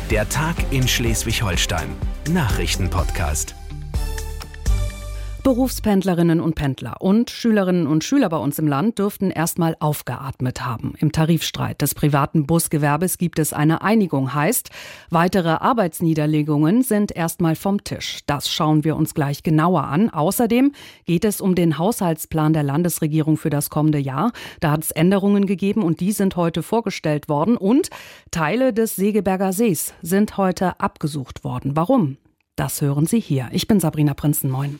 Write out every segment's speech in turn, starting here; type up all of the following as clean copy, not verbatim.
Der Tag in Schleswig-Holstein. Nachrichtenpodcast. Berufspendlerinnen und Pendler und Schülerinnen und Schüler bei uns im Land dürften erstmal aufgeatmet haben. Im Tarifstreit des privaten Busgewerbes gibt es eine Einigung, heißt, weitere Arbeitsniederlegungen sind erstmal vom Tisch. Das schauen wir uns gleich genauer an. Außerdem geht es um den Haushaltsplan der Landesregierung für das kommende Jahr. Da hat es Änderungen gegeben und die sind heute vorgestellt worden. Und Teile des Segeberger Sees sind heute abgesucht worden. Warum? Das hören Sie hier. Ich bin Sabrina Prinzen. Moin.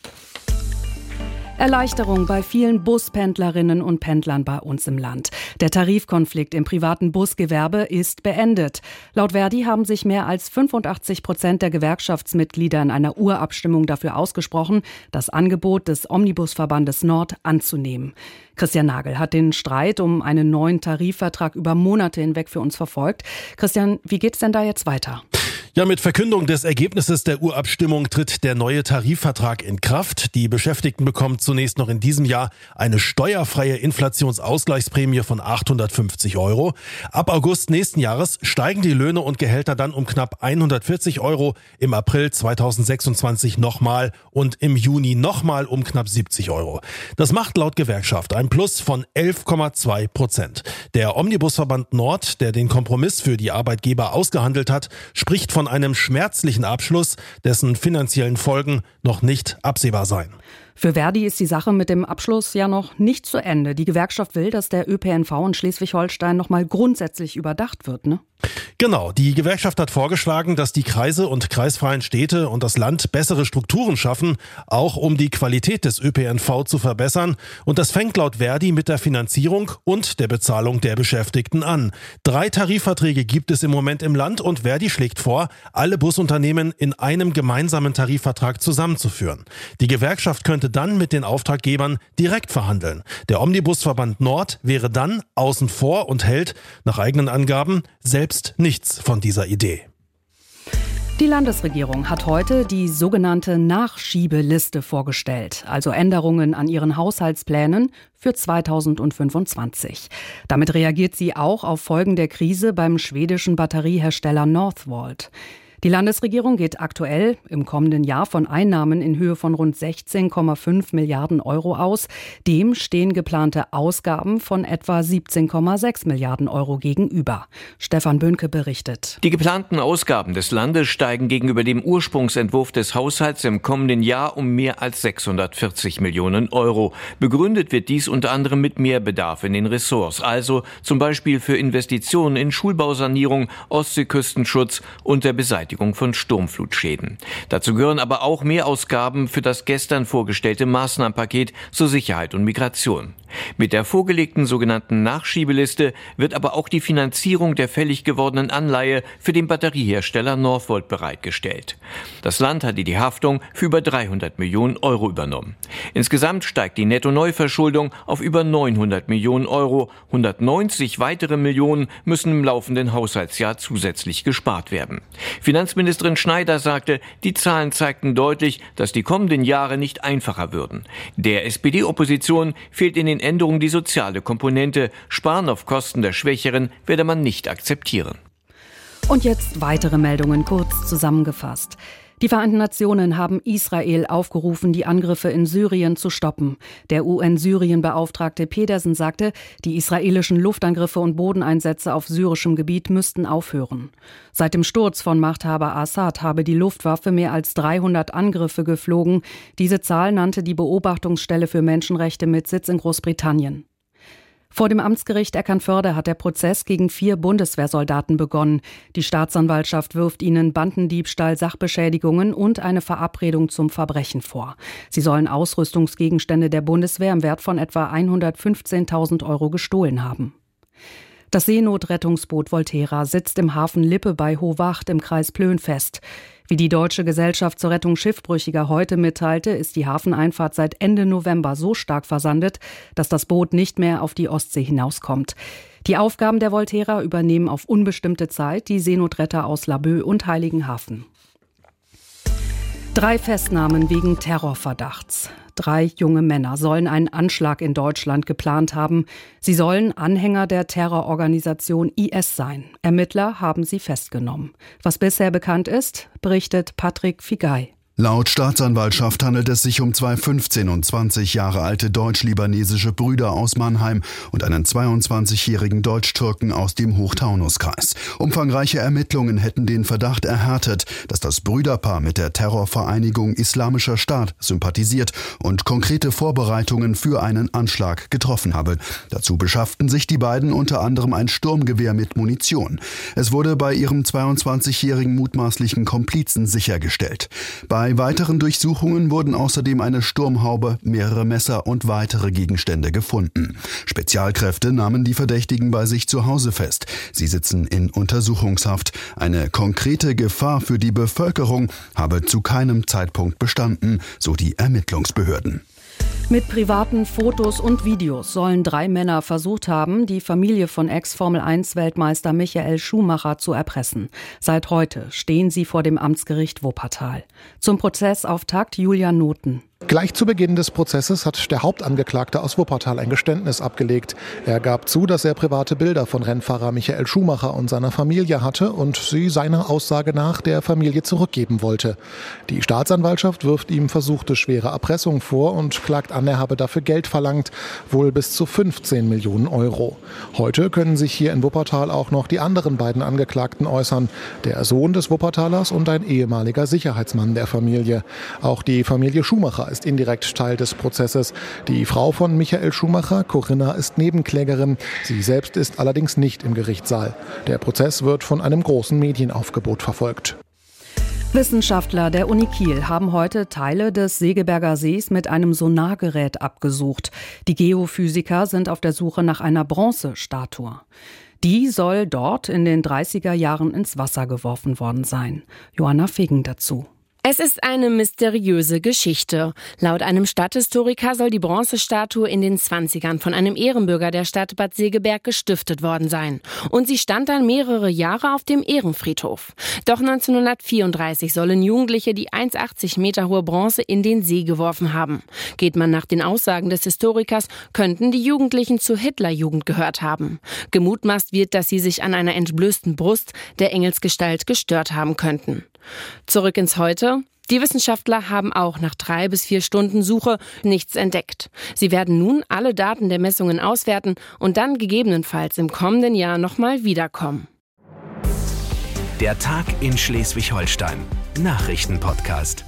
Erleichterung bei vielen Buspendlerinnen und Pendlern bei uns im Land. Der Tarifkonflikt im privaten Busgewerbe ist beendet. Laut Verdi haben sich mehr als 85% der Gewerkschaftsmitglieder in einer Urabstimmung dafür ausgesprochen, das Angebot des Omnibusverbandes Nord anzunehmen. Christian Nagel hat den Streit um einen neuen Tarifvertrag über Monate hinweg für uns verfolgt. Christian, wie geht's denn da jetzt weiter? Ja, mit Verkündung des Ergebnisses der Urabstimmung tritt der neue Tarifvertrag in Kraft. Die Beschäftigten bekommen zunächst noch in diesem Jahr eine steuerfreie Inflationsausgleichsprämie von 850 €. Ab August nächsten Jahres steigen die Löhne und Gehälter dann um knapp 140 €, im April 2026 nochmal und im Juni nochmal um knapp 70 €. Das macht laut Gewerkschaft ein Plus von 11,2%. Der Omnibusverband Nord, der den Kompromiss für die Arbeitgeber ausgehandelt hat, spricht von einem schmerzlichen Abschluss, dessen finanziellen Folgen noch nicht absehbar seien. Für Verdi ist die Sache mit dem Abschluss ja noch nicht zu Ende. Die Gewerkschaft will, dass der ÖPNV in Schleswig-Holstein noch mal grundsätzlich überdacht wird, ne? Genau, die Gewerkschaft hat vorgeschlagen, dass die Kreise und kreisfreien Städte und das Land bessere Strukturen schaffen, auch um die Qualität des ÖPNV zu verbessern. Und das fängt laut Verdi mit der Finanzierung und der Bezahlung der Beschäftigten an. 3 Tarifverträge gibt es im Moment im Land und Verdi schlägt vor, alle Busunternehmen in einem gemeinsamen Tarifvertrag zusammenzuführen. Die Gewerkschaft könnte dann mit den Auftraggebern direkt verhandeln. Der Omnibusverband Nord wäre dann außen vor und hält, nach eigenen Angaben, selbst nichts von dieser Idee. Die Landesregierung hat heute die sogenannte Nachschiebeliste vorgestellt, also Änderungen an ihren Haushaltsplänen für 2025. Damit reagiert sie auch auf Folgen der Krise beim schwedischen Batteriehersteller Northvolt. Die Landesregierung geht aktuell im kommenden Jahr von Einnahmen in Höhe von rund 16,5 Milliarden € aus. Dem stehen geplante Ausgaben von etwa 17,6 Milliarden € gegenüber. Stefan Böhnke berichtet. Die geplanten Ausgaben des Landes steigen gegenüber dem Ursprungsentwurf des Haushalts im kommenden Jahr um mehr als 640 Millionen €. Begründet wird dies unter anderem mit Mehrbedarf in den Ressorts, also zum Beispiel für Investitionen in Schulbausanierung, Ostseeküstenschutz und der Beseitigung von Sturmflutschäden. Dazu gehören aber auch Mehrausgaben für das gestern vorgestellte Maßnahmenpaket zur Sicherheit und Migration. Mit der vorgelegten sogenannten Nachschiebeliste wird aber auch die Finanzierung der fällig gewordenen Anleihe für den Batteriehersteller Northvolt bereitgestellt. Das Land hatte die Haftung für über 300 Millionen € übernommen. Insgesamt steigt die Netto-Neuverschuldung auf über 900 Millionen €. 190 weitere Millionen müssen im laufenden Haushaltsjahr zusätzlich gespart werden. Finanzministerin Schneider sagte, die Zahlen zeigten deutlich, dass die kommenden Jahre nicht einfacher würden. Der SPD-Opposition fehlt in den Änderungen die soziale Komponente. Sparen auf Kosten der Schwächeren werde man nicht akzeptieren. Und jetzt weitere Meldungen kurz zusammengefasst. Die Vereinten Nationen haben Israel aufgerufen, die Angriffe in Syrien zu stoppen. Der UN-Syrien-Beauftragte Pedersen sagte, die israelischen Luftangriffe und Bodeneinsätze auf syrischem Gebiet müssten aufhören. Seit dem Sturz von Machthaber Assad habe die Luftwaffe mehr als 300 Angriffe geflogen. Diese Zahl nannte die Beobachtungsstelle für Menschenrechte mit Sitz in Großbritannien. Vor dem Amtsgericht Eckernförde hat der Prozess gegen 4 Bundeswehrsoldaten begonnen. Die Staatsanwaltschaft wirft ihnen Bandendiebstahl, Sachbeschädigungen und eine Verabredung zum Verbrechen vor. Sie sollen Ausrüstungsgegenstände der Bundeswehr im Wert von etwa 115.000 € gestohlen haben. Das Seenotrettungsboot Volterra sitzt im Hafen Lippe bei Hohwacht im Kreis Plön fest. Wie die Deutsche Gesellschaft zur Rettung Schiffbrüchiger heute mitteilte, ist die Hafeneinfahrt seit Ende November so stark versandet, dass das Boot nicht mehr auf die Ostsee hinauskommt. Die Aufgaben der Volterra übernehmen auf unbestimmte Zeit die Seenotretter aus Laboe und Heiligenhafen. 3 Festnahmen wegen Terrorverdachts. 3 junge Männer sollen einen Anschlag in Deutschland geplant haben. Sie sollen Anhänger der Terrororganisation IS sein. Ermittler haben sie festgenommen. Was bisher bekannt ist, berichtet Patrick Figay. Laut Staatsanwaltschaft handelt es sich um 2 15 und 20 Jahre alte deutsch-libanesische Brüder aus Mannheim und einen 22-jährigen Deutsch-Türken aus dem Hochtaunuskreis. Umfangreiche Ermittlungen hätten den Verdacht erhärtet, dass das Brüderpaar mit der Terrorvereinigung Islamischer Staat sympathisiert und konkrete Vorbereitungen für einen Anschlag getroffen habe. Dazu beschafften sich die beiden unter anderem ein Sturmgewehr mit Munition. Es wurde bei ihrem 22-jährigen mutmaßlichen Komplizen sichergestellt. Bei weiteren Durchsuchungen wurden außerdem eine Sturmhaube, mehrere Messer und weitere Gegenstände gefunden. Spezialkräfte nahmen die Verdächtigen bei sich zu Hause fest. Sie sitzen in Untersuchungshaft. Eine konkrete Gefahr für die Bevölkerung habe zu keinem Zeitpunkt bestanden, so die Ermittlungsbehörden. Mit privaten Fotos und Videos sollen 3 Männer versucht haben, die Familie von Ex-Formel-1-Weltmeister Michael Schumacher zu erpressen. Seit heute stehen sie vor dem Amtsgericht Wuppertal. Zum Prozessauftakt Julian Noten. Gleich zu Beginn des Prozesses hat der Hauptangeklagte aus Wuppertal ein Geständnis abgelegt. Er gab zu, dass er private Bilder von Rennfahrer Michael Schumacher und seiner Familie hatte und sie seiner Aussage nach der Familie zurückgeben wollte. Die Staatsanwaltschaft wirft ihm versuchte schwere Erpressung vor und klagt an, er habe dafür Geld verlangt, wohl bis zu 15 Millionen Euro. Heute können sich hier in Wuppertal auch noch die anderen beiden Angeklagten äußern, der Sohn des Wuppertalers und ein ehemaliger Sicherheitsmann der Familie. Auch die Familie Schumacher ist indirekt Teil des Prozesses. Die Frau von Michael Schumacher, Corinna, ist Nebenklägerin. Sie selbst ist allerdings nicht im Gerichtssaal. Der Prozess wird von einem großen Medienaufgebot verfolgt. Wissenschaftler der Uni Kiel haben heute Teile des Segeberger Sees mit einem Sonargerät abgesucht. Die Geophysiker sind auf der Suche nach einer Bronzestatue. Die soll dort in den 30er Jahren ins Wasser geworfen worden sein. Johanna Fegen dazu. Es ist eine mysteriöse Geschichte. Laut einem Stadthistoriker soll die Bronzestatue in den 20ern von einem Ehrenbürger der Stadt Bad Segeberg gestiftet worden sein. Und sie stand dann mehrere Jahre auf dem Ehrenfriedhof. Doch 1934 sollen Jugendliche die 1,80 Meter hohe Bronze in den See geworfen haben. Geht man nach den Aussagen des Historikers, könnten die Jugendlichen zur Hitlerjugend gehört haben. Gemutmaßt wird, dass sie sich an einer entblößten Brust der Engelsgestalt gestört haben könnten. Zurück ins Heute. Die Wissenschaftler haben auch nach 3 bis 4 Stunden Suche nichts entdeckt. Sie werden nun alle Daten der Messungen auswerten und dann gegebenenfalls im kommenden Jahr nochmal wiederkommen. Der Tag in Schleswig-Holstein. Nachrichtenpodcast.